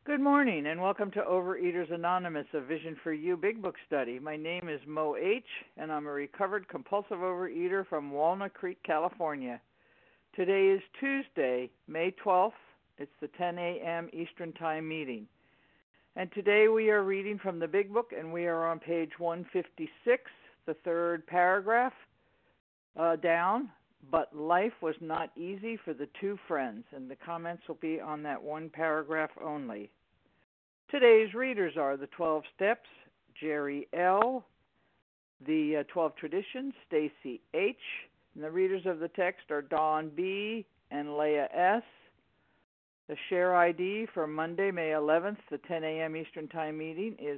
Good morning and welcome to Overeaters Anonymous, a Vision for You Big Book study. My name is Mo H. and I'm a recovered compulsive overeater from Walnut Creek, California. Today is Tuesday, May 12th. It's the 10 a.m. Eastern Time meeting. And today we are reading from the Big Book and we are on page 156, the third paragraph down. But life was not easy for the two friends, and the comments will be on that one paragraph only. Today's readers are the 12 Steps, Jerry L., the 12 Traditions, Stacy H., and the readers of the text are Dawn B. and Leah S. The share ID for Monday, May 11th, the 10 a.m. Eastern Time meeting is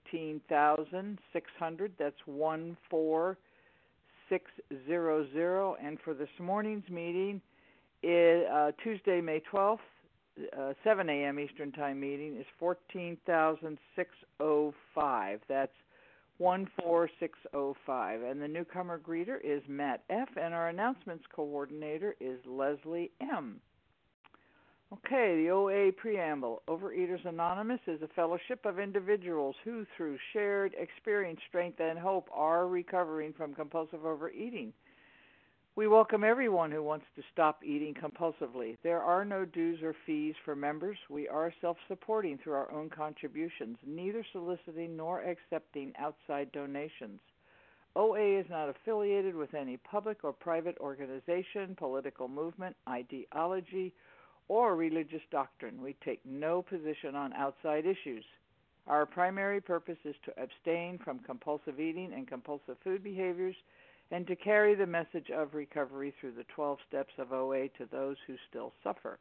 14,600. That's 14600. And for this morning's meeting, Tuesday, May 12th, 7 a.m. Eastern Time meeting is 14,605. That's 14605. And the newcomer greeter is Matt F. And our announcements coordinator is Leslie M. Okay, the OA Preamble. Overeaters Anonymous is a fellowship of individuals who, through shared experience, strength, and hope, are recovering from compulsive overeating. We welcome everyone who wants to stop eating compulsively. There are no dues or fees for members. We are self-supporting through our own contributions, neither soliciting nor accepting outside donations. OA is not affiliated with any public or private organization, political movement, ideology, or religious doctrine. We take no position on outside issues. Our primary purpose is to abstain from compulsive eating and compulsive food behaviors and to carry the message of recovery through the 12 steps of OA to those who still suffer.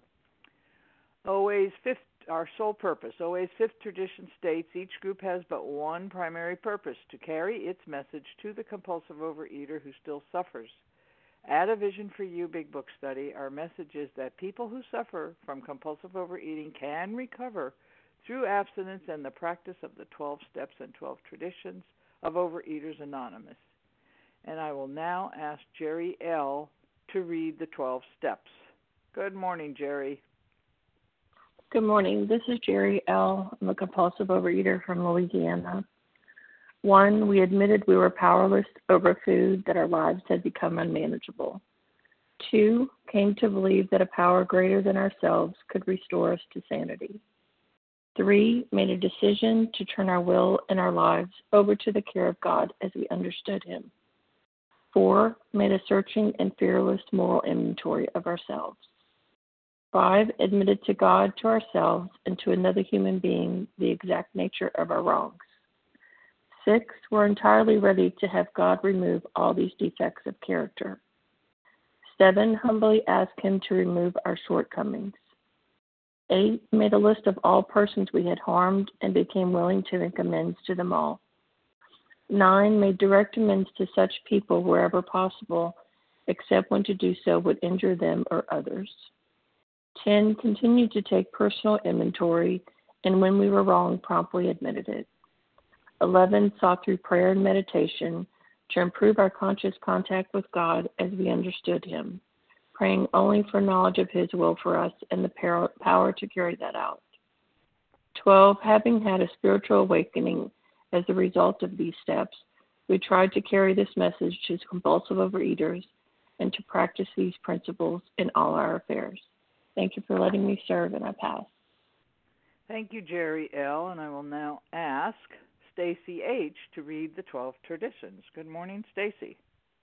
Our sole purpose. OA's fifth tradition states each group has but one primary purpose, to carry its message to the compulsive overeater who still suffers. At a Vision for You Big Book study, our message is that people who suffer from compulsive overeating can recover through abstinence and the practice of the 12 steps and 12 traditions of Overeaters Anonymous. And I will now ask Jerry L. to read the 12 steps. Good morning, Jerry. Good morning. This is Jerry L. I'm a compulsive overeater from Louisiana. 1, we admitted we were powerless over food, that our lives had become unmanageable. 2, came to believe that a power greater than ourselves could restore us to sanity. 3, made a decision to turn our will and our lives over to the care of God as we understood Him. 4, made a searching and fearless moral inventory of ourselves. 5, admitted to God, to ourselves, and to another human being the exact nature of our wrongs. 6, we're entirely ready to have God remove all these defects of character. 7, humbly ask Him to remove our shortcomings. 8, made a list of all persons we had harmed and became willing to make amends to them all. 9, made direct amends to such people wherever possible, except when to do so would injure them or others. 10, continued to take personal inventory, and when we were wrong, promptly admitted it. 11, sought through prayer and meditation to improve our conscious contact with God as we understood Him, praying only for knowledge of His will for us and the power to carry that out. 12, having had a spiritual awakening as a result of these steps, we tried to carry this message to compulsive overeaters and to practice these principles in all our affairs. Thank you for letting me serve, and I pass. Thank you, Jerry L., and I will now ask Stacy H. to read the 12 traditions. Good morning, Stacy.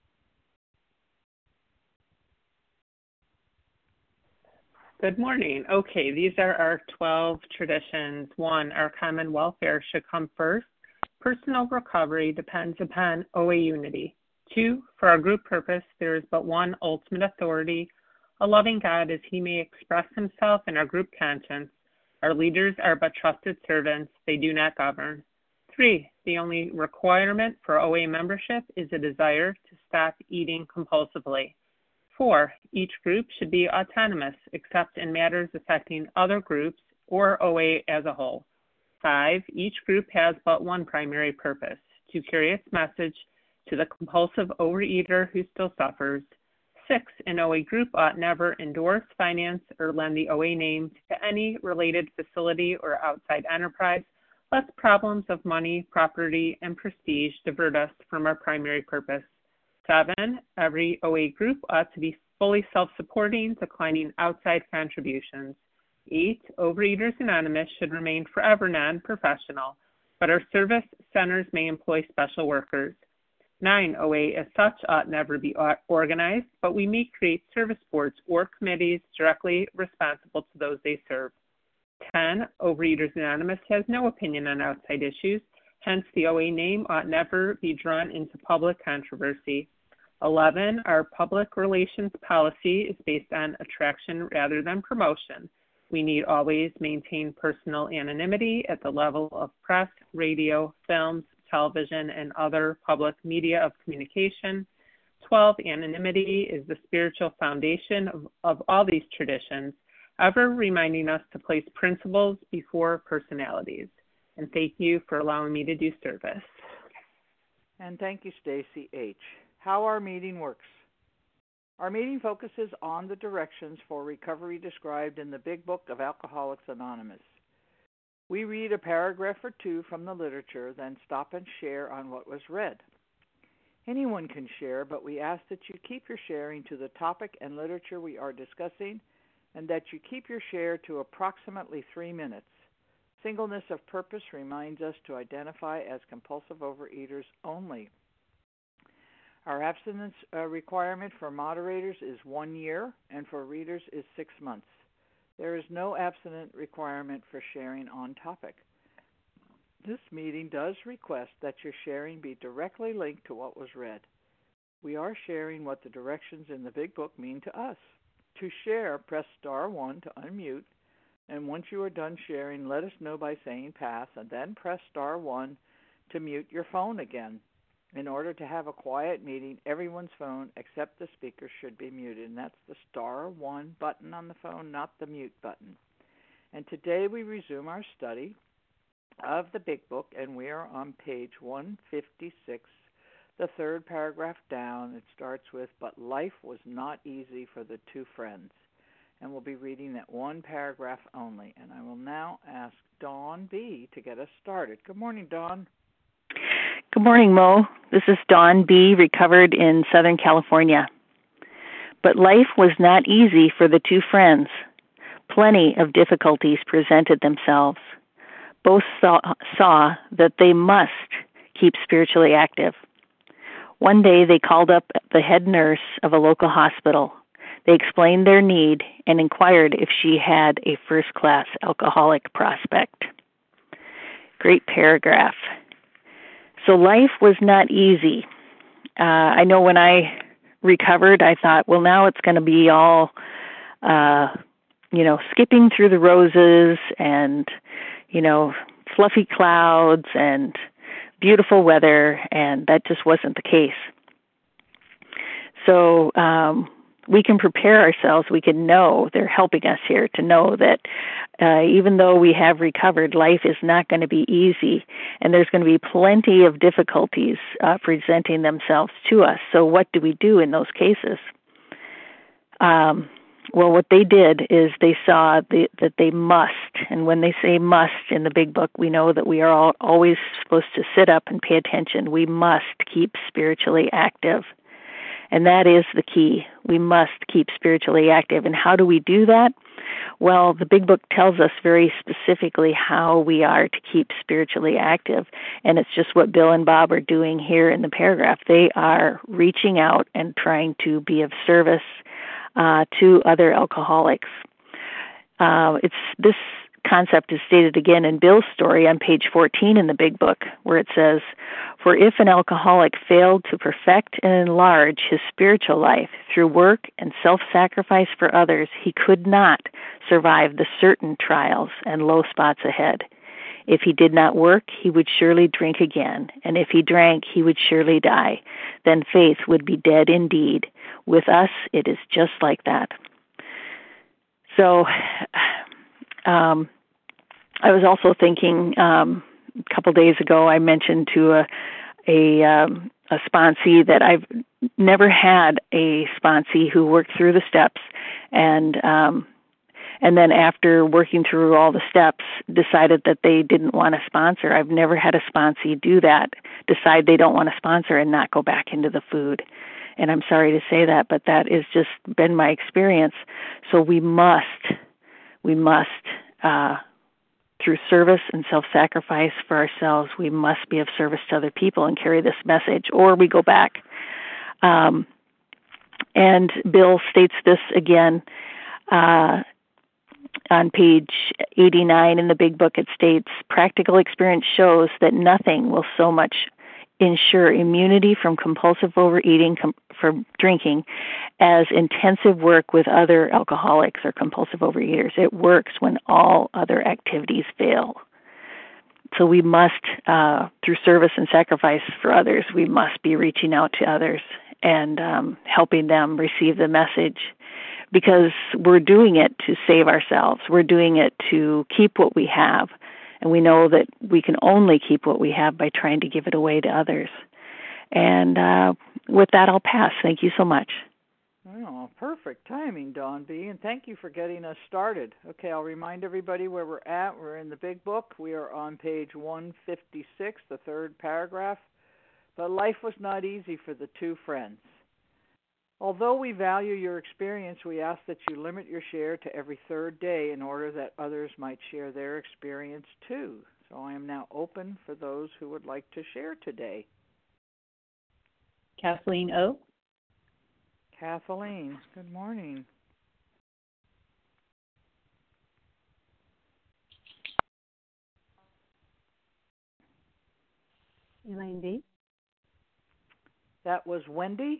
Good morning. Okay, these are our 12 traditions. 1, our common welfare should come first. Personal recovery depends upon OA unity. 2, for our group purpose, there is but one ultimate authority, a loving God as He may express Himself in our group conscience. Our leaders are but trusted servants. They do not govern. 3, the only requirement for OA membership is a desire to stop eating compulsively. 4, each group should be autonomous except in matters affecting other groups or OA as a whole. 5, each group has but one primary purpose, to carry its message to the compulsive overeater who still suffers. 6, an OA group ought never endorse, finance, or lend the OA name to any related facility or outside enterprise, lest problems of money, property, and prestige divert us from our primary purpose. 7, every OA group ought to be fully self-supporting, declining outside contributions. 8, Overeaters Anonymous should remain forever non-professional, but our service centers may employ special workers. 9, OA as such ought never be organized, but we may create service boards or committees directly responsible to those they serve. 10, Overeaters Anonymous has no opinion on outside issues, hence the OA name ought never be drawn into public controversy. 11, our public relations policy is based on attraction rather than promotion. We need always maintain personal anonymity at the level of press, radio, films, television, and other public media of communication. 12, anonymity is the spiritual foundation of all these traditions, ever reminding us to place principles before personalities. And thank you for allowing me to do service. And thank you, Stacy H. How our meeting works. Our meeting focuses on the directions for recovery described in the Big Book of Alcoholics Anonymous. We read a paragraph or two from the literature, then stop and share on what was read. Anyone can share, but we ask that you keep your sharing to the topic and literature we are discussing, and that you keep your share to approximately 3 minutes. Singleness of purpose reminds us to identify as compulsive overeaters only. Our abstinence requirement for moderators is 1 year, and for readers is 6 months. There is no abstinence requirement for sharing on topic. This meeting does request that your sharing be directly linked to what was read. We are sharing what the directions in the Big Book mean to us. To share, press star 1 to unmute, and once you are done sharing, let us know by saying pass, and then press star 1 to mute your phone again. In order to have a quiet meeting, everyone's phone except the speaker should be muted, and that's the star 1 button on the phone, not the mute button. And today we resume our study of the Big Book, and we are on page 156, the third paragraph down. It starts with, but life was not easy for the two friends. And we'll be reading that one paragraph only. And I will now ask Dawn B. to get us started. Good morning, Dawn. Good morning, Mo. This is Dawn B., recovered in Southern California. But life was not easy for the two friends. Plenty of difficulties presented themselves. Both saw that they must keep spiritually active. One day they called up the head nurse of a local hospital. They explained their need and inquired if she had a first-class alcoholic prospect. Great paragraph. So life was not easy. I know when I recovered, I thought, well, now it's going to be all, skipping through the roses and, fluffy clouds and beautiful weather, and that just wasn't the case. So we can prepare ourselves. We can know, they're helping us here to know that even though we have recovered, life is not going to be easy, and there's going to be plenty of difficulties presenting themselves to us. So what do we do in those cases? Well, what they did is they saw that they must, and when they say must in the Big Book, we know that we are all always supposed to sit up and pay attention. We must keep spiritually active. And that is the key. We must keep spiritually active. And how do we do that? Well, the Big Book tells us very specifically how we are to keep spiritually active. And it's just what Bill and Bob are doing here in the paragraph. They are reaching out and trying to be of service to other alcoholics. This concept is stated again in Bill's story on page 14 in the Big Book, where it says, "For if an alcoholic failed to perfect and enlarge his spiritual life through work and self-sacrifice for others, he could not survive the certain trials and low spots ahead. If he did not work, he would surely drink again, and if he drank, he would surely die. Then faith would be dead indeed. With us, it is just like that." So, I was also thinking a couple days ago. I mentioned to a sponsee that I've never had a sponsee who worked through the steps and then after working through all the steps decided that they didn't want to sponsor. I've never had a sponsee do that, decide they don't want to sponsor and not go back into the food. And I'm sorry to say that, but that has just been my experience. So we must, through service and self-sacrifice for ourselves, we must be of service to other people and carry this message, or we go back. And Bill states this again on page 89 in the Big Book. It states, practical experience shows that nothing will so much ensure immunity from compulsive overeating from drinking as intensive work with other alcoholics or compulsive overeaters. It works when all other activities fail. So we must, through service and sacrifice for others, we must be reaching out to others and helping them receive the message, because we're doing it to save ourselves. We're doing it to keep what we have. And we know that we can only keep what we have by trying to give it away to others. And with that, I'll pass. Thank you so much. Oh, perfect timing, Dawn B. And thank you for getting us started. Okay, I'll remind everybody where we're at. We're in the Big Book. We are on page 156, the third paragraph. But life was not easy for the two friends. Although we value your experience, we ask that you limit your share to every third day in order that others might share their experience too. So I am now open for those who would like to share today. Kathleen O. Kathleen, good morning. Elaine B. That was Wendy.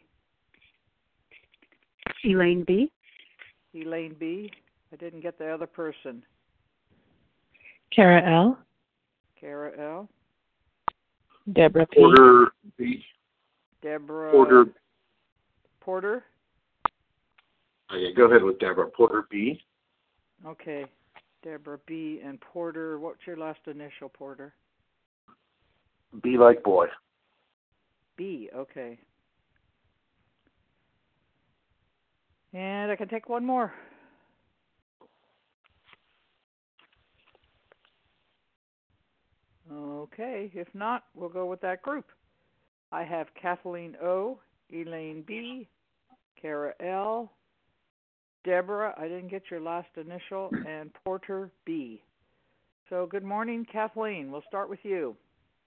Elaine B. Elaine B. I didn't get the other person. Kara L. Kara L. Deborah P. Porter B. Deborah Porter. Porter. Yeah, go ahead with Deborah. Porter B. Okay. Deborah B. and Porter. What's your last initial, Porter? B like boy. B. Okay. And I can take one more. Okay, if not, we'll go with that group. I have Kathleen O, Elaine B, Kara L, Deborah, I didn't get your last initial, and Porter B. So good morning, Kathleen. We'll start with you.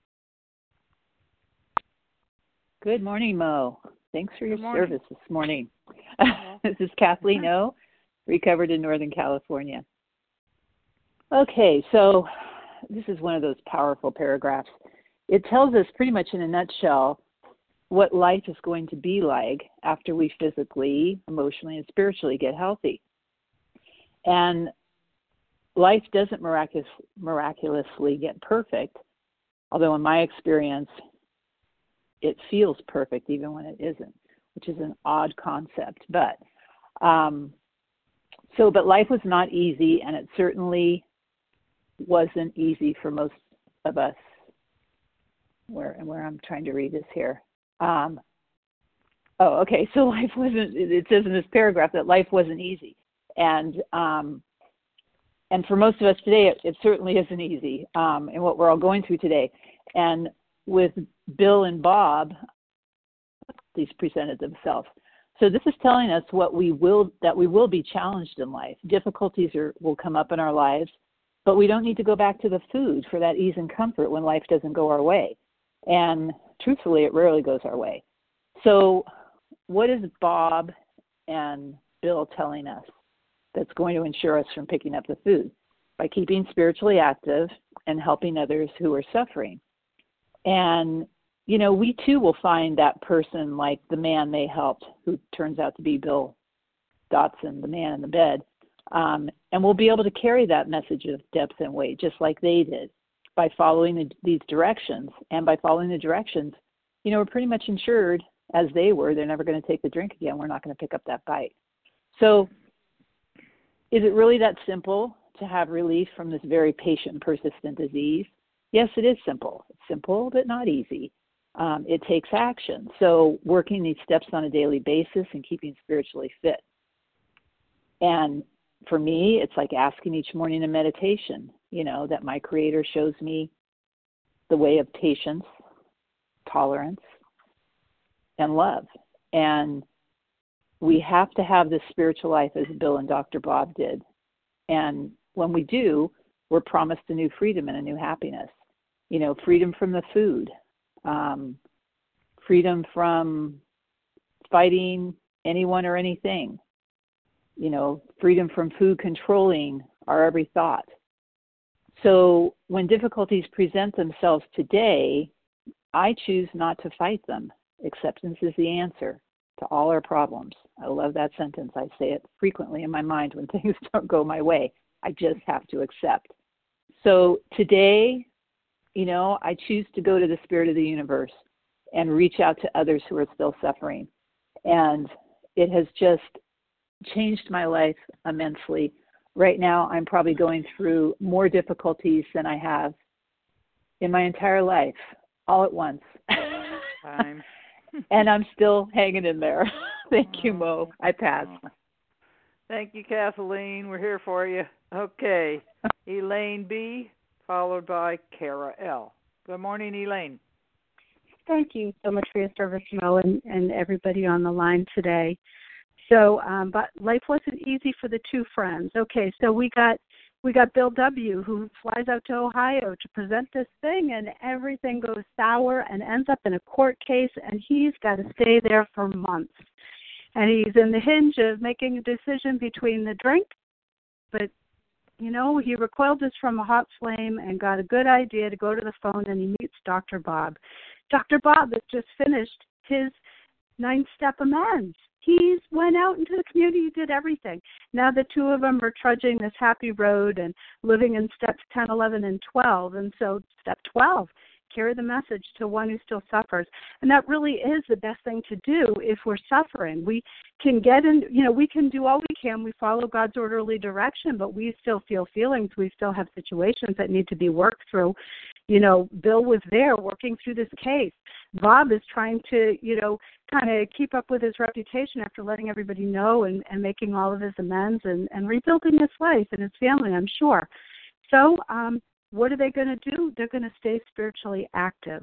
Good morning, Mo. Thanks for your service this morning. Uh-huh. This is Kathleen O, recovered in Northern California. Okay, so this is one of those powerful paragraphs. It tells us pretty much in a nutshell what life is going to be like after we physically, emotionally, and spiritually get healthy. And life doesn't miraculously get perfect, although in my experience, it feels perfect even when it isn't, which is an odd concept. But life was not easy, and it certainly wasn't easy for most of us. Where I'm trying to read this here. Okay. So life wasn't. It says in this paragraph that life wasn't easy, and for most of us today, it certainly isn't easy. And what we're all going through today, and with Bill and Bob, these presented themselves. So this is telling us that we will be challenged in life. Difficulties will come up in our lives, but we don't need to go back to the food for that ease and comfort when life doesn't go our way. And truthfully, it rarely goes our way. So what is Bob and Bill telling us that's going to ensure us from picking up the food? By keeping spiritually active and helping others who are suffering. And, we too will find that person like the man they helped, who turns out to be Bill Dotson, the man in the bed. And we'll be able to carry that message of depth and weight just like they did by following these directions. And by following the directions, we're pretty much insured as they were. They're never going to take the drink again. We're not going to pick up that bite. So is it really that simple to have relief from this very patient, persistent disease? Yes, it is simple. It's simple, but not easy. It takes action. So working these steps on a daily basis and keeping spiritually fit. And for me, it's like asking each morning in meditation, that my Creator shows me the way of patience, tolerance, and love. And we have to have this spiritual life as Bill and Dr. Bob did. And when we do, we're promised a new freedom and a new happiness. Freedom from the food, freedom from fighting anyone or anything, freedom from food controlling our every thought. So when difficulties present themselves today, I choose not to fight them. Acceptance is the answer to all our problems. I love that sentence. I say it frequently in my mind when things don't go my way. I just have to accept. So today, I choose to go to the Spirit of the universe and reach out to others who are still suffering. And it has just changed my life immensely. Right now, I'm probably going through more difficulties than I have in my entire life, all at once. And I'm still hanging in there. Thank you, Mo. I pass. Thank you, Kathleen. We're here for you. Okay. Elaine B., followed by Kara L. Good morning, Elaine. Thank you so much for your service, Mo, and everybody on the line today. So, but life wasn't easy for the two friends. Okay, so we got Bill W., who flies out to Ohio to present this thing, and everything goes sour and ends up in a court case, and he's got to stay there for months. And he's in the hinge of making a decision between the drink, but, he recoiled this from a hot flame and got a good idea to go to the phone, and he meets Dr. Bob. Dr. Bob has just finished his 9-step amends. He went out into the community, did everything. Now the two of them are trudging this happy road and living in steps 10, 11, and 12. And so step 12, carry the message to one who still suffers. And that really is the best thing to do if we're suffering. We can get in, we can do all we can. We follow God's orderly direction, but we still feel feelings. We still have situations that need to be worked through. Bill was there working through this case. Bob is trying to, kind of keep up with his reputation after letting everybody know and making all of his amends and rebuilding his life and his family, I'm sure. So what are they going to do? They're going to stay spiritually active.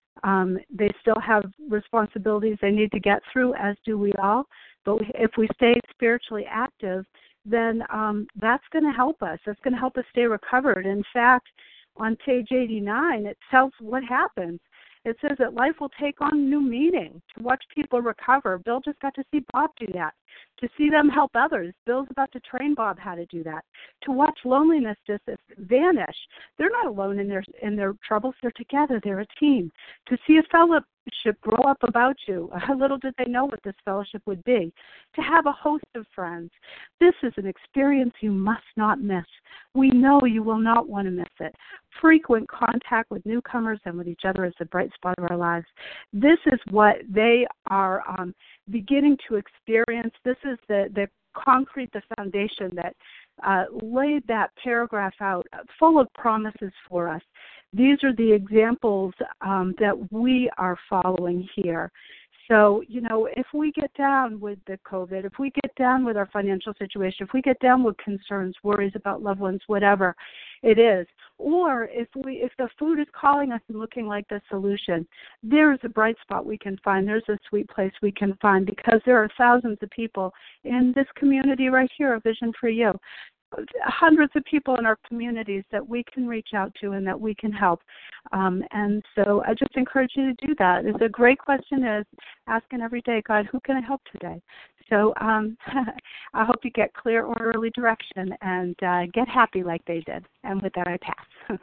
They still have responsibilities they need to get through, as do we all. But if we stay spiritually active, then that's going to help us. That's going to help us stay recovered. In fact, on page 89, it tells what happens. It says that life will take on new meaning to watch people recover. Bill just got to see Bob do that. To see them help others. Bill's about to train Bob how to do that. To watch loneliness just vanish. They're not alone in their troubles. They're together. They're a team. To see a fellowship grow up about you. Little did they know what this fellowship would be. To have a host of friends. This is an experience you must not miss. We know you will not want to miss it. Frequent contact with newcomers and with each other is the bright spot of our lives. This is what they are beginning to experience. This is the concrete, the foundation that laid that paragraph out, full of promises for us. These are the examples that we are following here. So, if we get down with the COVID, if we get down with our financial situation, if we get down with concerns, worries about loved ones, whatever it is, or if the food is calling us and looking like the solution, there's a bright spot we can find. There's a sweet place we can find, because there are thousands of people in this community right here, A Vision for You. Hundreds of people in our communities that we can reach out to and that we can help. And so I just encourage you to do that. It's a great question, is asking every day, God, who can I help today? So I hope you get clear, orderly direction and get happy like they did. And with that, I pass.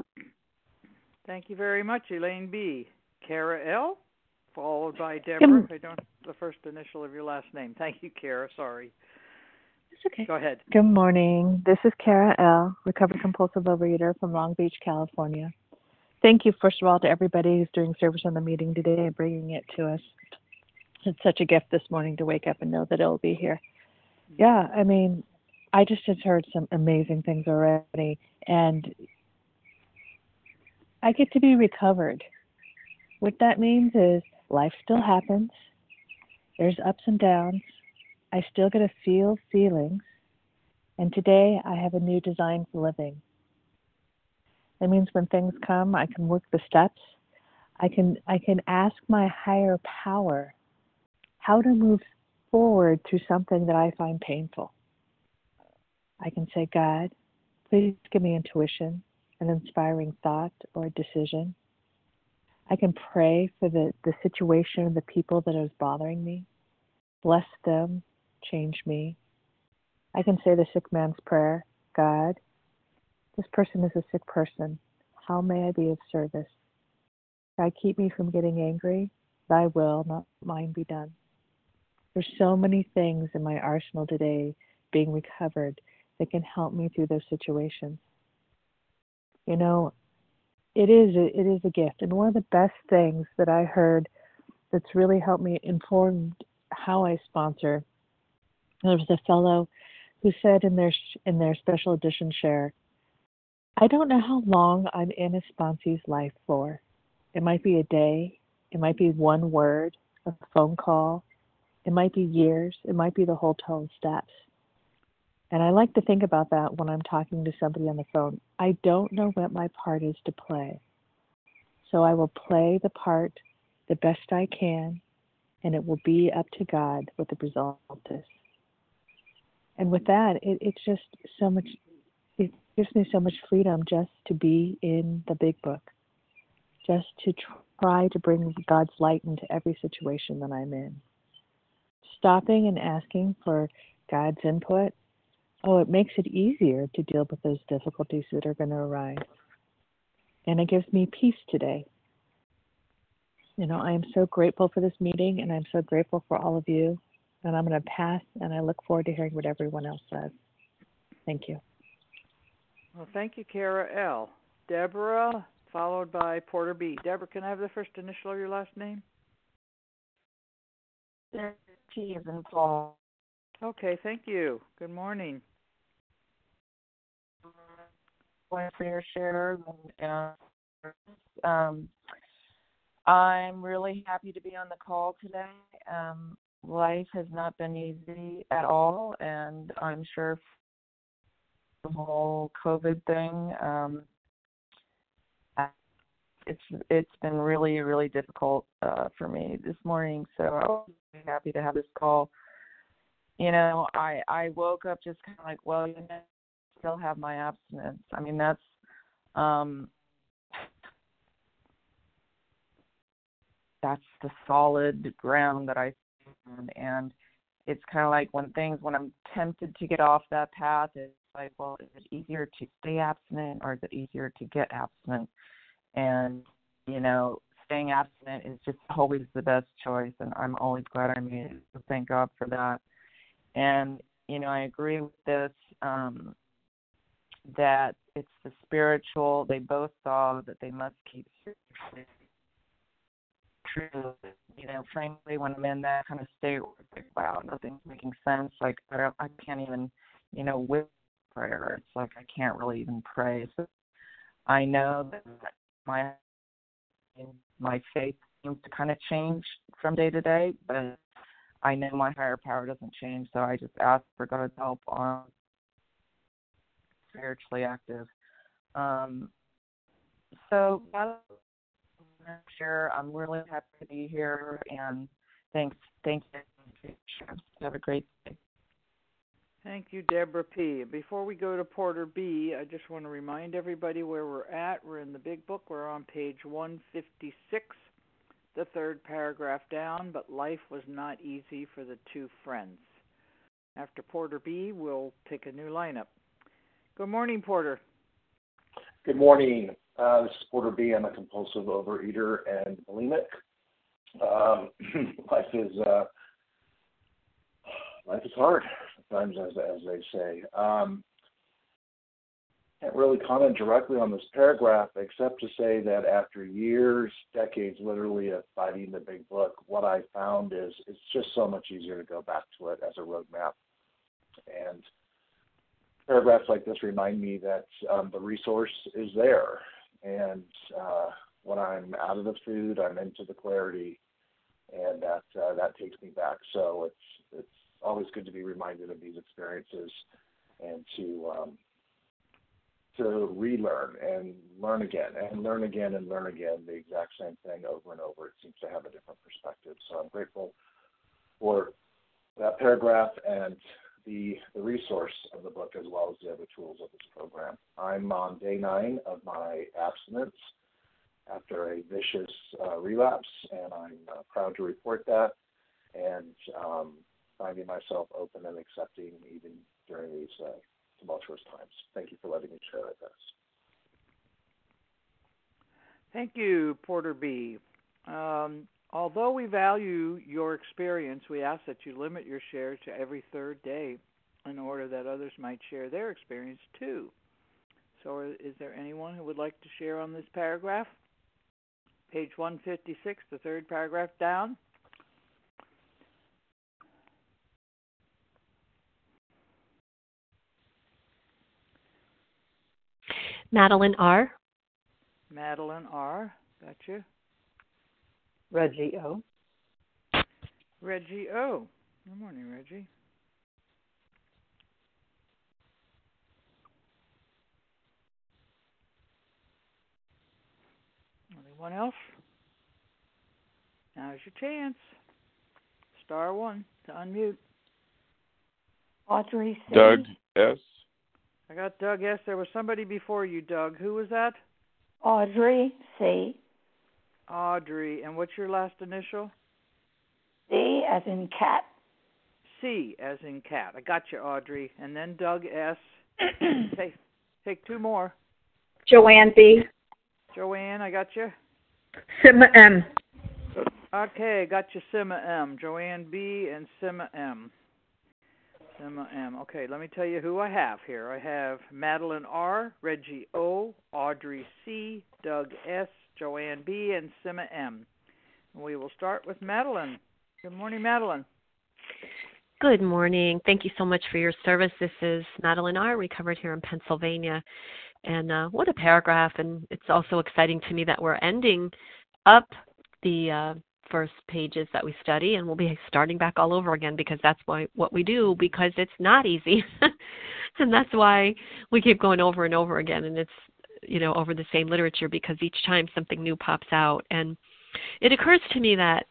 Thank you very much, Elaine B. Kara L., followed by Deborah. I don't know the first initial of your last name. Thank you, Kara. Sorry. Okay. Go ahead. Good morning. This is Kara L., recovered compulsive overeater from Long Beach, California. Thank you, first of all, to everybody who's doing service on the meeting today and bringing it to us. It's such a gift this morning to wake up and know that it'll be here. Yeah, I just had heard some amazing things already, and I get to be recovered What that means is life still happens. There's ups and downs. I still get to feel feelings. And today I have a new design for living. That means when things come, I can work the steps. I can ask my higher power how to move forward through something that I find painful. I can say, God, please give me intuition, an inspiring thought or a decision. I can pray for the situation, the people that is bothering me. Bless them, change me. I can say the sick man's prayer, God, this person is a sick person. How may I be of service? God, keep me from getting angry. Thy will, not mine, be done. There's so many things in my arsenal today being recovered that can help me through those situations. You know, it is a gift. And one of the best things that I heard that's really helped me inform how I sponsor, there was a fellow who said in their special edition share, I don't know how long I'm in a sponsee's life for. It might be a day. It might be one word, a phone call. It might be years. It might be the whole 12 steps. And I like to think about that when I'm talking to somebody on the phone. I don't know what my part is to play. So I will play the part the best I can, and it will be up to God what the result is. And with that, it's just so much, it gives me so much freedom just to be in the big book, just to try to bring God's light into every situation that I'm in. Stopping and asking for God's input, it makes it easier to deal with those difficulties that are going to arise. And it gives me peace today. You know, I am so grateful for this meeting, and I'm so grateful for all of you. And I'm going to pass, and I look forward to hearing what everyone else says. Thank you. Well, thank you, Kara L. Deborah, followed by Porter B. Deborah, can I have the first initial of your last name? T as in Paul. Okay, thank you. Good morning. For your share. I'm really happy to be on the call today. Life has not been easy at all, and I'm sure the whole COVID thing, it's been really, really difficult for me this morning. So I'm really happy to have this call. You know, I woke up just kind of like, well, you know, I still have my abstinence. I mean, that's the solid ground that I stand on. And it's kind of like when I'm tempted to get off that path, it's like, well, is it easier to stay abstinent or is it easier to get abstinent? And, you know, staying abstinent is just always the best choice, and I'm always glad I made it. So thank God for that. And, you know, I agree with this, that it's the spiritual. They both saw that they must keep spiritually true. You know, frankly, when I'm in that kind of state, it's like, wow, nothing's making sense. Like, I can't even, you know, with prayer, it's like I can't really even pray. So I know that my faith seems to kind of change from day to day, but I know my higher power doesn't change, so I just ask for God's help on spiritually active. So I'm really happy to be here, and thank you. Have a great day. Thank you, Deborah P. Before we go to Porter B., I just want to remind everybody where we're at. We're in the big book. We're on page 156, the third paragraph down, but life was not easy for the two friends. After Porter B., we'll take a new lineup. Good morning, Porter. Good morning. This is Porter B. I'm a compulsive overeater and bulimic. Life is hard sometimes, as they say. Can't really comment directly on this paragraph except to say that after years, decades, literally of fighting the big book, what I found is it's just so much easier to go back to it as a roadmap. And paragraphs like this remind me that the resource is there. And when I'm out of the food, I'm into the clarity, and that takes me back. So it's always good to be reminded of these experiences and to relearn and learn again and learn again and learn again the exact same thing over and over. It seems to have a different perspective. So I'm grateful for that paragraph and the resource of the book as well as the other tools of this program. I'm on day 9 of my abstinence after a vicious relapse, and I'm proud to report that and finding myself open and accepting even during these tumultuous times. Thank you for letting me share with us. Thank you, Porter B. Although we value your experience, we ask that you limit your share to every third day in order that others might share their experience too. So is there anyone who would like to share on this paragraph? Page 156, the third paragraph down. Madeline R. Madeline R. Gotcha. Reggie O. Reggie O. Good morning, Reggie. Anyone else? Now's your chance. Star 1 to unmute. Audrey C. Doug S. I got Doug S. There was somebody before you, Doug. Who was that? Audrey C. Audrey. And what's your last initial? C as in cat. C as in cat. I got you, Audrey. And then Doug S. Take 2 more. Joanne B. Joanne, I got you. Sima M. Okay, got you, Sima M. Joanne B. and Sima M. Sima M. Okay, let me tell you who I have here. I have Madeline R., Reggie O., Audrey C., Doug S., Joanne B., and Sima M. And we will start with Madeline. Good morning, Madeline. Good morning. Thank you so much for your service. This is Madeline R., recovered here in Pennsylvania. And what a paragraph. And it's also exciting to me that we're ending up the first pages that we study, and we'll be starting back all over again because that's what we do, because it's not easy. And that's why we keep going over and over again, and it's, over the same literature, because each time something new pops out. And it occurs to me that,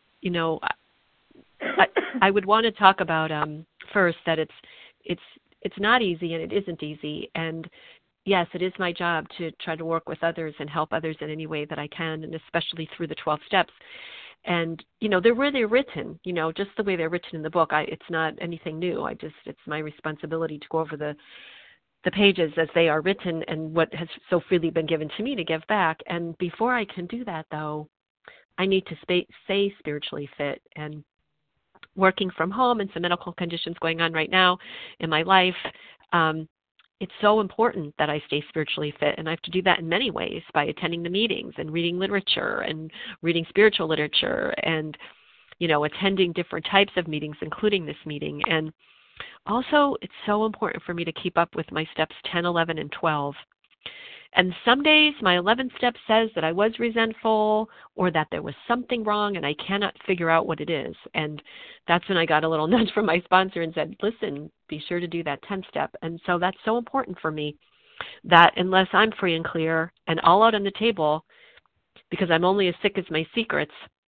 I would want to talk about first that it's not easy and it isn't easy. And yes, it is my job to try to work with others and help others in any way that I can, and especially through the 12 steps. And, they're where they're written, just the way they're written in the book. It's not anything new. It's my responsibility to go over the pages as they are written and what has so freely been given to me to give back. And before I can do that, though, I need to stay spiritually fit. And working from home and some medical conditions going on right now in my life, it's so important that I stay spiritually fit, and I have to do that in many ways, by attending the meetings and reading literature and reading spiritual literature and, attending different types of meetings, including this meeting. And also, it's so important for me to keep up with my steps 10, 11, and 12. And some days my 11th step says that I was resentful or that there was something wrong and I cannot figure out what it is. And that's when I got a little nudge from my sponsor and said, listen, be sure to do that 10th step. And so that's so important for me, that unless I'm free and clear and all out on the table, because I'm only as sick as my secrets,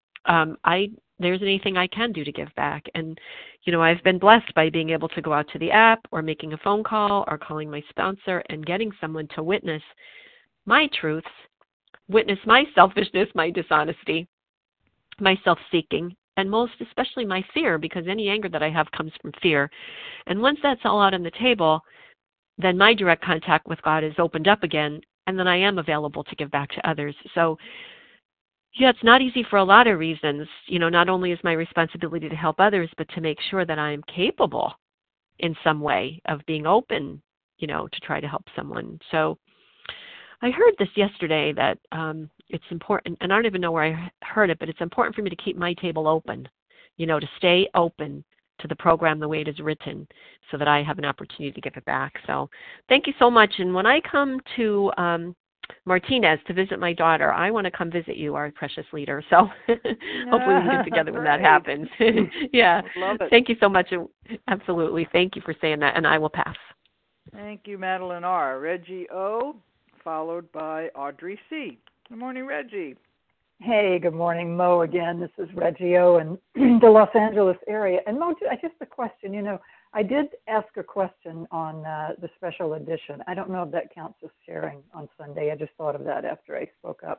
there isn't anything I can do to give back. And, I've been blessed by being able to go out to the app or making a phone call or calling my sponsor and getting someone to witness my truths, witness my selfishness, my dishonesty, my self-seeking, and most especially my fear, because any anger that I have comes from fear. And once that's all out on the table, then my direct contact with God is opened up again, and then I am available to give back to others. So, yeah, it's not easy for a lot of reasons. Not only is my responsibility to help others, but to make sure that I'm capable in some way of being open, to try to help someone. So I heard this yesterday that it's important, and I don't even know where I heard it, but it's important for me to keep my table open, to stay open to the program the way it is written so that I have an opportunity to give it back. So thank you so much. And when I come to Martinez to visit my daughter. I want to come visit you, our precious leader. So hopefully we get together when that happens. Yeah. Love it. Thank you so much. Absolutely. Thank you for saying that, and I will pass. Thank you, Madeline R. Reggie O., followed by Audrey C. Good morning, Reggie. Hey, good morning, Mo. Again, this is Reggie O. in the Los Angeles area. And Mo, just a question. I did ask a question on the special edition. I don't know if that counts as sharing on Sunday. I just thought of that after I spoke up.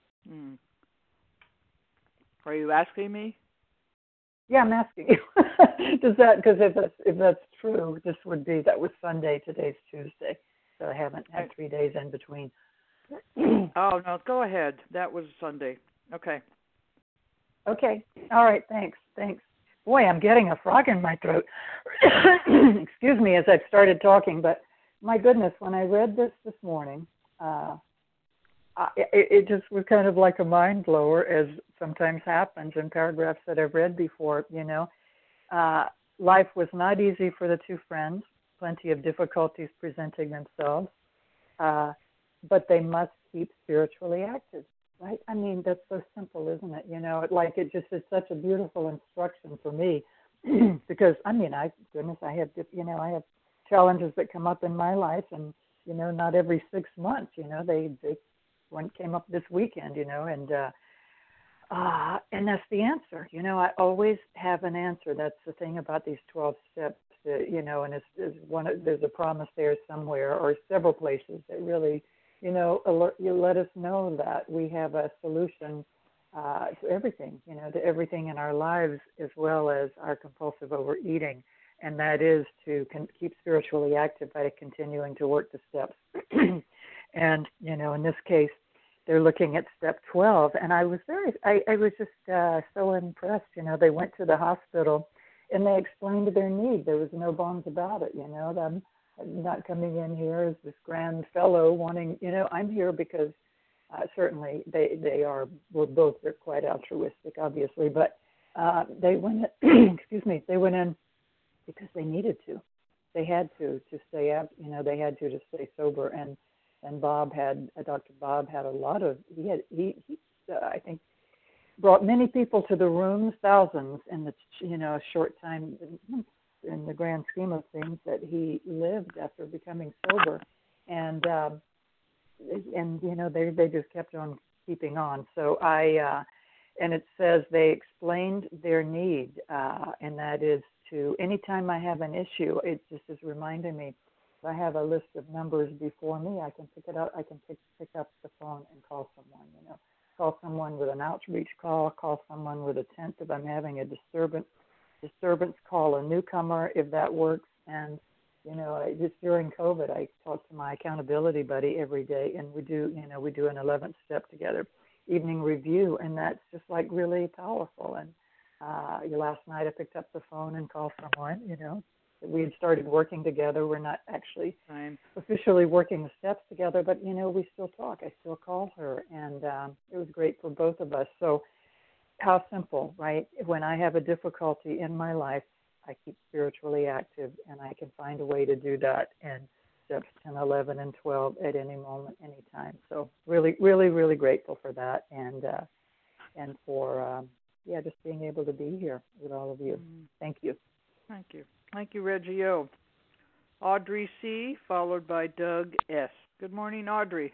Are you asking me? Yeah, I'm asking you. Because if that's true, that was Sunday. Today's Tuesday, so I haven't had 3 days in between. Oh no, go ahead. That was Sunday. Okay. Okay. All right. Thanks. Boy, I'm getting a frog in my throat. Excuse me as I've started talking, but my goodness, when I read this morning, it just was kind of like a mind blower, as sometimes happens in paragraphs that I've read before. Life was not easy for the two friends, plenty of difficulties presenting themselves, but they must keep spiritually active, right? I mean, that's so simple, isn't it? It just is such a beautiful instruction for me because, I have challenges that come up in my life, and, not every 6 months, one came up this weekend, and that's the answer. I always have an answer. That's the thing about these 12 steps, and there's a promise there somewhere or several places that really, you let us know that we have a solution to everything, to everything in our lives, as well as our compulsive overeating. And that is to keep spiritually active by continuing to work the steps. And, in this case, they're looking at step 12. And I was just so impressed. They went to the hospital and they explained their need. There was no bones about it, them not coming in here as this grand fellow wanting, I'm here because certainly they're quite altruistic, obviously, but they went in, they went in because they needed to. They had to stay up, they had to stay sober. And Dr. Bob had a lot of, he I think, brought many people to the rooms, thousands in the, short time in the grand scheme of things that he lived after becoming sober. And they just kept on keeping on. So and it says they explained their need, and that is to, anytime I have an issue, it just is reminding me, if I have a list of numbers before me, I can pick it up. I can pick up the phone and call someone. Call someone with an outreach call someone with a tent if I'm having a disturbance, call a newcomer if that works. And just during COVID, I talk to my accountability buddy every day, and we do an 11th step together, evening review, and that's just like really powerful. And last night I picked up the phone and called someone. We had started working together. We're not actually officially working the steps together, but, we still talk. I still call her, and it was great for both of us. So how simple, right? When I have a difficulty in my life, I keep spiritually active, and I can find a way to do that in steps 10, 11, and 12 at any moment, any time. So really, really, really grateful for that, and for, just being able to be here with all of you. Thank you. Thank you. Thank you, Reggie O. Audrey C., followed by Doug S. Good morning, Audrey.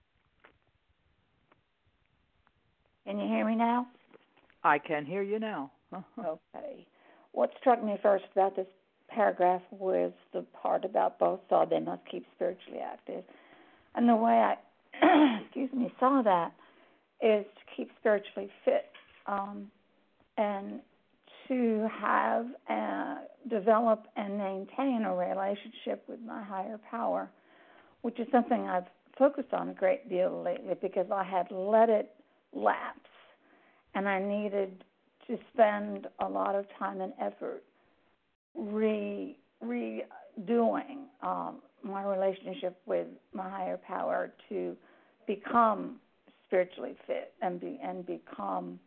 Can you hear me now? I can hear you now. Okay. What struck me first about this paragraph was the part about both saw they must keep spiritually active. And the way I saw that is to keep spiritually fit, and to have, develop and maintain a relationship with my higher power, which is something I've focused on a great deal lately because I had let it lapse, and I needed to spend a lot of time and effort redoing my relationship with my higher power to become spiritually fit and become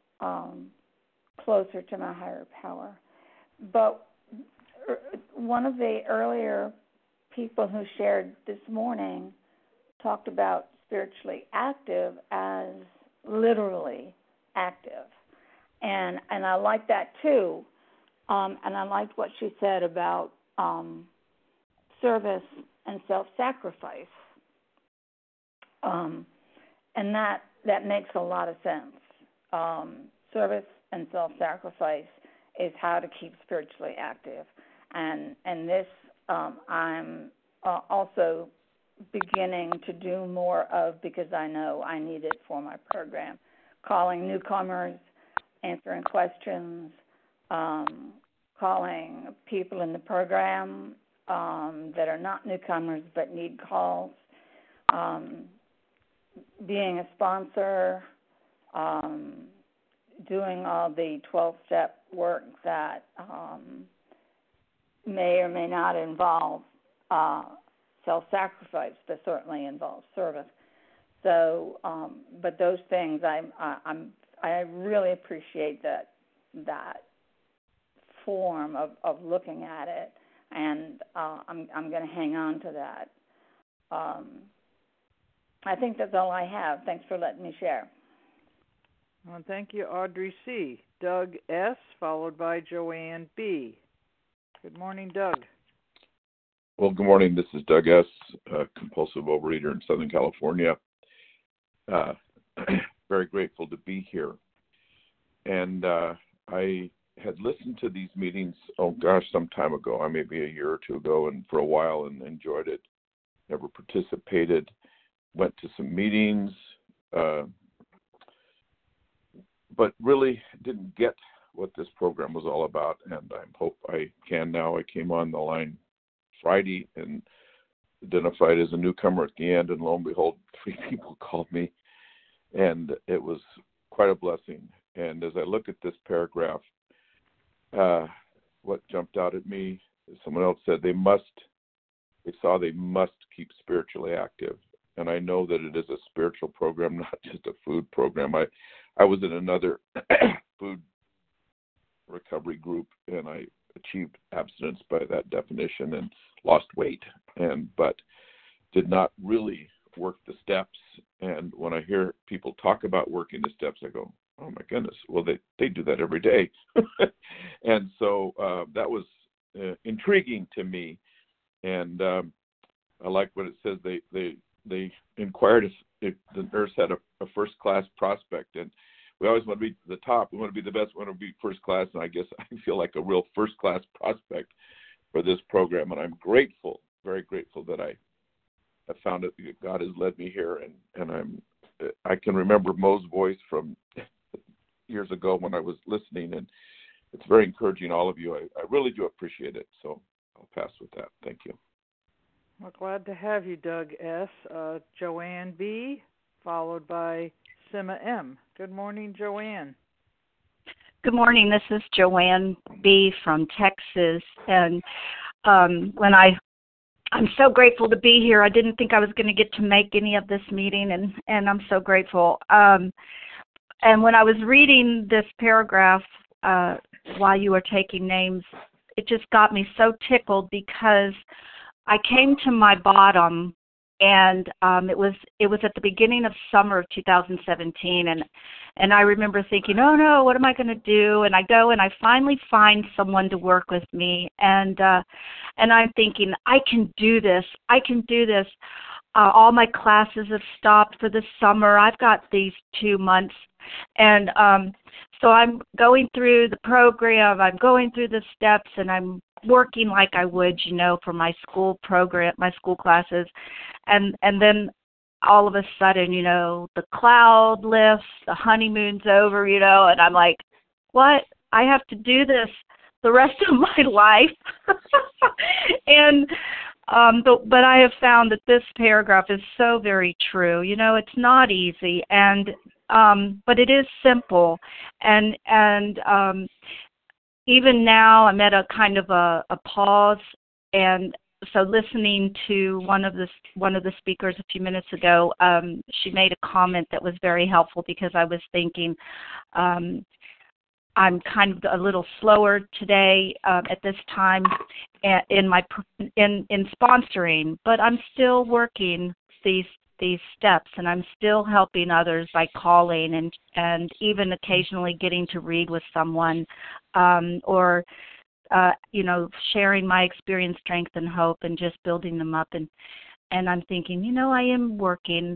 closer to my higher power. But one of the earlier people who shared this morning talked about spiritually active as literally active. And I like that too. And I liked what she said about service and self-sacrifice. And that makes a lot of sense. Service and self-sacrifice is how to keep spiritually active. And this I'm also beginning to do more of, because I know I need it for my program. Calling newcomers, answering questions, calling people in the program that are not newcomers but need calls, being a sponsor, doing all the 12-step work that may or may not involve self-sacrifice, but certainly involves service. So, but those things, I really appreciate that form of looking at it, and I'm going to hang on to that. I think that's all I have. Thanks for letting me share. Well, thank you, Audrey C. Doug S., followed by Joanne B. Good morning, Doug. Well, good morning. This is Doug S., compulsive overeater in Southern California. Very grateful to be here. And I had listened to these meetings, some time ago, maybe a year or two ago, and for a while, and enjoyed it. Never participated. Went to some meetings, but really didn't get what this program was all about, and I hope I can now. I came on the line Friday and identified as a newcomer at the end, and lo and behold, 3 people called me, and it was quite a blessing. And as I look at this paragraph, what jumped out at me, someone else said they must keep spiritually active. And I know that it is a spiritual program, not just a food program. I was in another food recovery group, and I achieved abstinence by that definition and lost weight, but did not really work the steps. And when I hear people talk about working the steps, I go, oh my goodness, well, they do that every day. And so that was intriguing to me. And I like what it says. They inquired if the nurse had a first-class prospect, and we always want to be the top. We want to be the best. We want to be first class, and I guess I feel like a real first-class prospect for this program, and I'm grateful, very grateful that I have found it. God has led me here, and I can remember Mo's voice from years ago when I was listening, and it's very encouraging, all of you. I really do appreciate it, so I'll pass with that. Thank you. Well, glad to have you, Doug S. Joanne B., followed by Sima M. Good morning, Joanne. Good morning. This is Joanne B. from Texas, and I'm so grateful to be here. I didn't think I was going to get to make any of this meeting, and I'm so grateful. And when I was reading this paragraph while you were taking names, it just got me so tickled, because I came to my bottom, and it was at the beginning of summer of 2017, and I remember thinking, oh no, what am I going to do? And I go and I finally find someone to work with me, and I'm thinking, I can do this. I can do this. All my classes have stopped for the summer. I've got these 2 months, and so I'm going through the program. I'm going through the steps, and I'm working like I would, for my school program, my school classes. And then all of a sudden, the cloud lifts, the honeymoon's over, and I'm like, what? I have to do this the rest of my life? And but I have found that this paragraph is so very true. It's not easy, and but it is simple, and even now I'm at a kind of a pause, and so listening to one of the speakers a few minutes ago, she made a comment that was very helpful, because I was thinking I'm kind of a little slower today at this time in sponsoring, but I'm still working these these steps, and I'm still helping others by calling and even occasionally getting to read with someone, or sharing my experience, strength, and hope, and just building them up. And I'm thinking, I am working.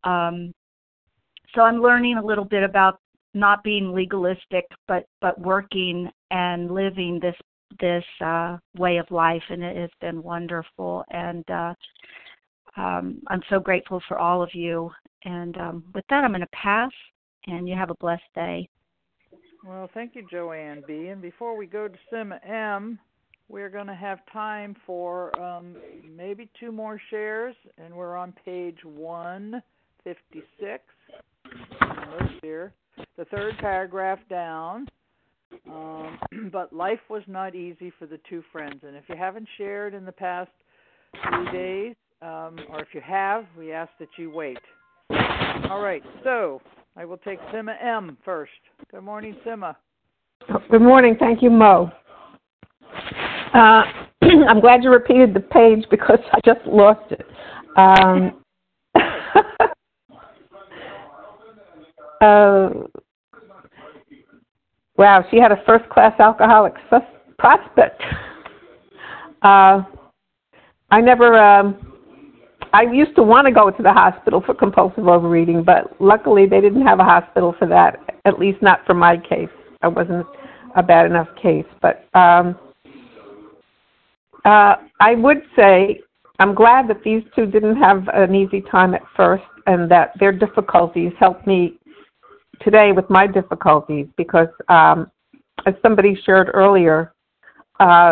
So I'm learning a little bit about not being legalistic, but working and living this way of life, and it has been wonderful. And I'm so grateful for all of you. And with that, I'm going to pass, and you have a blessed day. Well, thank you, Joanne B. And before we go to Sima M., we're going to have time for maybe 2 more shares, and we're on page 156. Here, the 3rd paragraph down. But life was not easy for the 2 friends. And if you haven't shared in the past few days, or if you have, we ask that you wait. All right, so I will take Sima M first. Good morning, Sima. Good morning. Thank you, Mo. I'm glad you repeated the page because I just lost it. Wow, she had a first-class alcoholic prospect. I used to want to go to the hospital for compulsive overeating, but luckily they didn't have a hospital for that, at least not for my case. I wasn't a bad enough case. But I would say I'm glad that these 2 didn't have an easy time at first, and that their difficulties helped me today with my difficulties, because as somebody shared earlier, I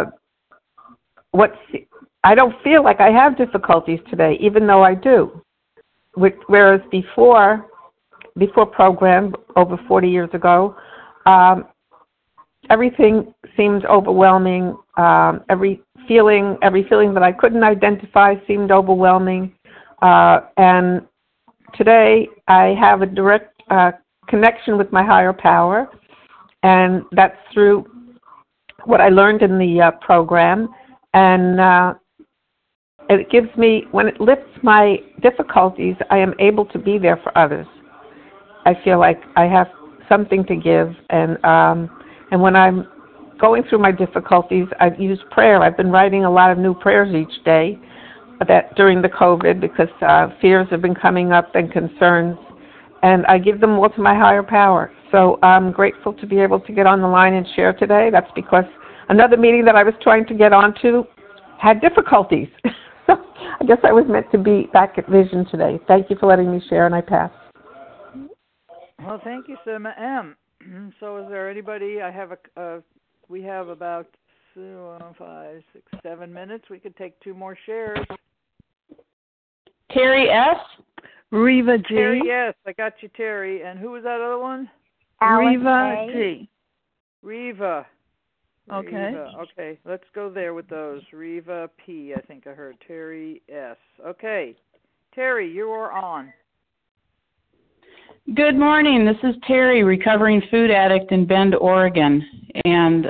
don't feel like I have difficulties today, even though I do. Whereas before program, over 40 years ago, everything seemed overwhelming. Every feeling that I couldn't identify seemed overwhelming. And today I have a direct connection with my higher power, and that's through what I learned in the program. And it gives me, when it lifts my difficulties, I am able to be there for others. I feel like I have something to give, and when I'm going through my difficulties, I use prayer. I've been writing a lot of new prayers each day that during the COVID, because fears have been coming up and concerns, and I give them all to my higher power. So I'm grateful to be able to get on the line and share today. That's because another meeting that I was trying to get onto had difficulties. So I guess I was meant to be back at Vision today. Thank you for letting me share, and I pass. Well, thank you, Sima M. So is there anybody? We have about 5, 6, 7 minutes. We could take 2 more shares. Terry S. Reva G. Terry S. I got you, Terry. And who was that other one? Reva G. Reva. Okay. Reva. Okay, let's go there with those. Reva P. I think I heard Terry S. Okay. Terry, you are on. Good morning. This is Terry, recovering food addict in Bend, Oregon. And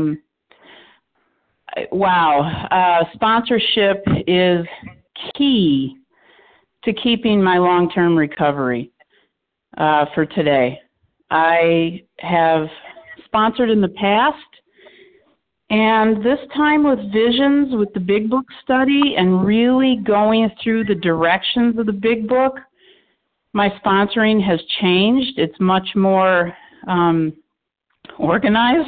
sponsorship is key to keeping my long-term recovery for today. I have sponsored in the past, and this time with Visions, with the Big Book study, and really going through the directions of the Big Book, my sponsoring has changed. It's much more organized,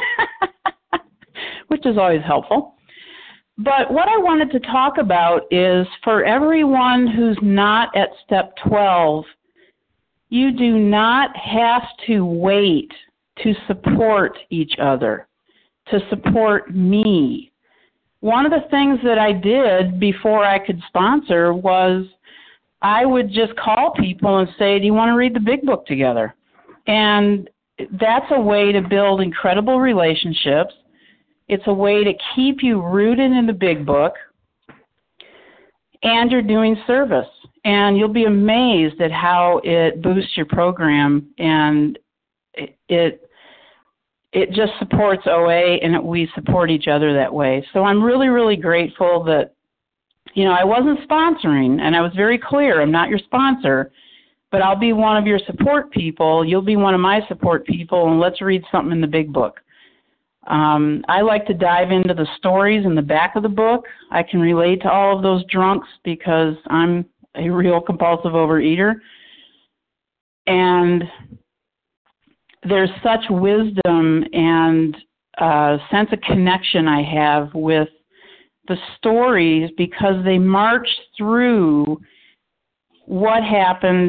which is always helpful. But what I wanted to talk about is, for everyone who's not at step 12, you do not have to wait to support each other, to support me. One of the things that I did before I could sponsor was I would just call people and say, do you want to read the Big Book together? And that's a way to build incredible relationships. It's a way to keep you rooted in the Big Book, and you're doing service. And you'll be amazed at how it boosts your program, and it just supports OA, and we support each other that way. So I'm really, really grateful that I wasn't sponsoring, and I was very clear, I'm not your sponsor, but I'll be one of your support people. You'll be one of my support people, and let's read something in the big book. I like to dive into the stories in the back of the book. I can relate to all of those drunks because I'm a real compulsive overeater. And there's such wisdom and sense of connection I have with the stories because they march through what happened,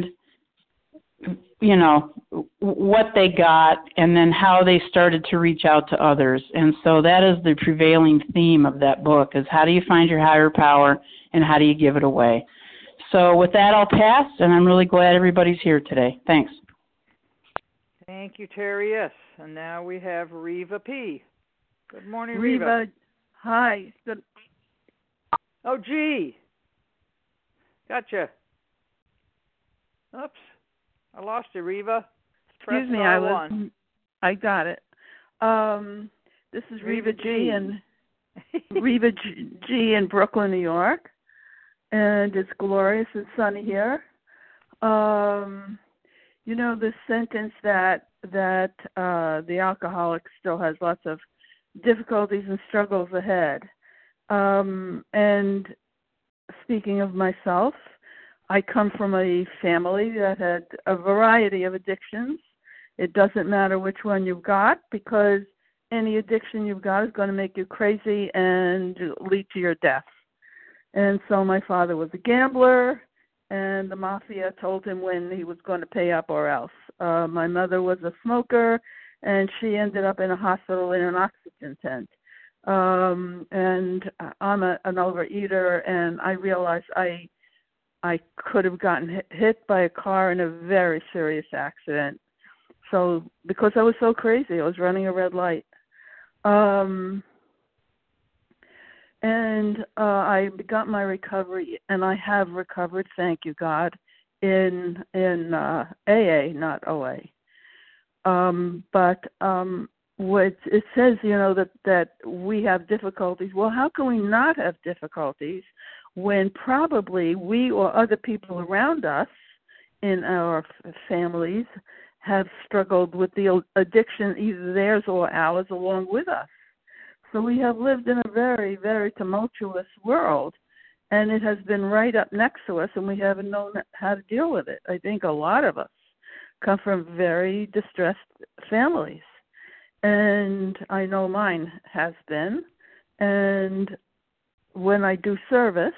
what they got, and then how they started to reach out to others. And so that is the prevailing theme of that book, is how do you find your higher power and how do you give it away? So with that, I'll pass, and I'm really glad everybody's here today. Thanks. Thank you, Terry S. And now we have Reva P. Good morning, Reva. Hi. Good. Oh, gee. Gotcha. Oops. I lost you, Reva. Excuse me, I got it. This is Reva G. and Reva G. in Brooklyn, New York, and it's glorious and sunny here. This sentence that the alcoholic still has lots of difficulties and struggles ahead. And speaking of myself, I come from a family that had a variety of addictions. It doesn't matter which one you've got, because any addiction you've got is going to make you crazy and lead to your death. And so my father was a gambler, and the mafia told him when he was going to pay up or else. My mother was a smoker, and she ended up in a hospital in an oxygen tent. And I'm an overeater, and I realized I could have gotten hit by a car in a very serious accident. So because I was so crazy, I was running a red light. And I got my recovery, and I have recovered, thank you, God, in AA, not OA. But what it says, that we have difficulties. Well, how can we not have difficulties when probably we or other people around us in our families have struggled with the addiction, either theirs or ours, along with us? So we have lived in a very, very tumultuous world, and it has been right up next to us, and we haven't known how to deal with it. I think a lot of us come from very distressed families, and I know mine has been. And when I do service,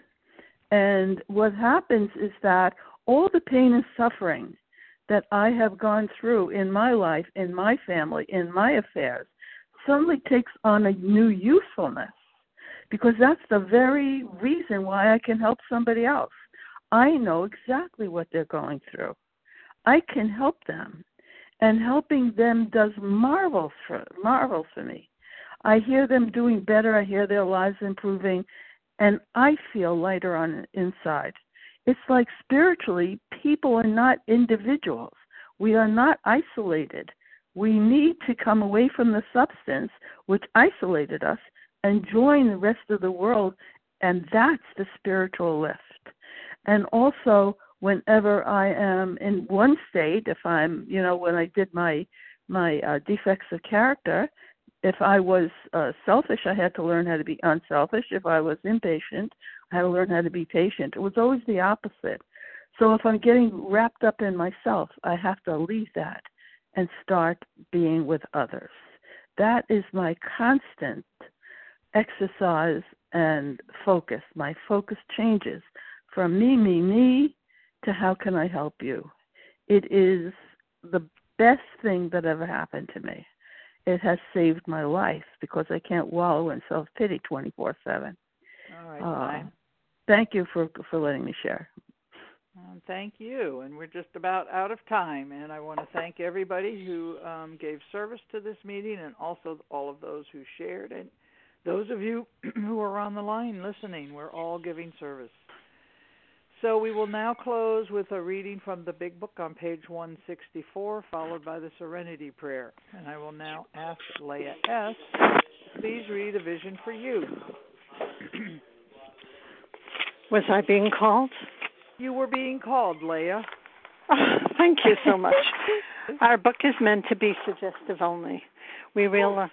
and what happens is that all the pain and suffering that I have gone through in my life, in my family, in my affairs, suddenly takes on a new usefulness, because that's the very reason why I can help somebody else. I know exactly what they're going through. I can help them, and helping them does marvels for me. I hear them doing better. I hear their lives improving, and I feel lighter on the inside. It's like spiritually, people are not individuals. We are not isolated. We need to come away from the substance which isolated us and join the rest of the world, and that's the spiritual lift. And also, whenever I am in one state, if I'm, when I did my defects of character, if I was selfish, I had to learn how to be unselfish. If I was impatient, I had to learn how to be patient. It was always the opposite. So if I'm getting wrapped up in myself, I have to leave that and start being with others. That is my constant exercise and focus. My focus changes from me, to how can I help you. It is the best thing that ever happened to me. It has saved my life because I can't wallow in self-pity 24/7. All right, thank you for letting me share. Thank you. And we're just about out of time. And I want to thank everybody who gave service to this meeting, and also all of those who shared. And those of you who are on the line listening, we're all giving service. So we will now close with a reading from the Big Book on page 164, followed by the Serenity Prayer. And I will now ask Leah S. please read a vision for you. Was I being called? You were being called, Leah. Oh, thank you so much. Our book is meant to be suggestive only. We realize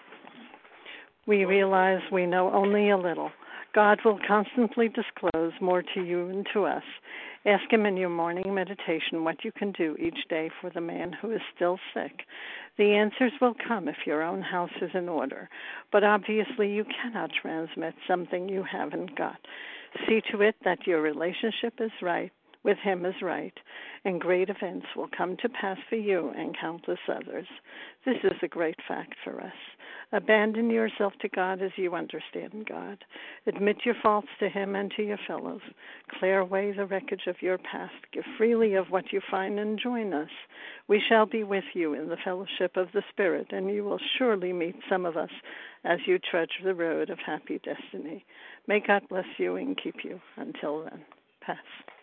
we know only a little. God will constantly disclose more to you and to us. Ask Him in your morning meditation what you can do each day for the man who is still sick. The answers will come if your own house is in order, but obviously you cannot transmit something you haven't got. See to it that your relationship is right, with Him is right, and great events will come to pass for you and countless others. This is a great fact for us. Abandon yourself to God as you understand God. Admit your faults to Him and to your fellows. Clear away the wreckage of your past. Give freely of what you find and join us. We shall be with you in the fellowship of the Spirit, and you will surely meet some of us as you trudge the road of happy destiny. May God bless you and keep you. Until then, pass.